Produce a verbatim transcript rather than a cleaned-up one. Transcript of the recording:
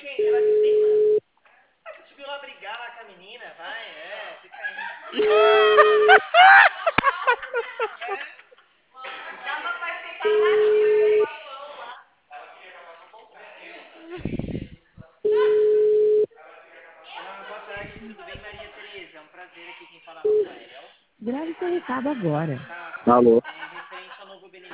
quem? Ela de cima? Ah, você subiu lá brigar lá com a menina, vai, é, fica aí. Dá uma participativa aí, João, lá. Ela queria casar com o Ah, boa tarde, tudo bem, Maria Tereza? É um prazer aqui quem fala, Rafael. Grave seu recado agora. Tá. Alô?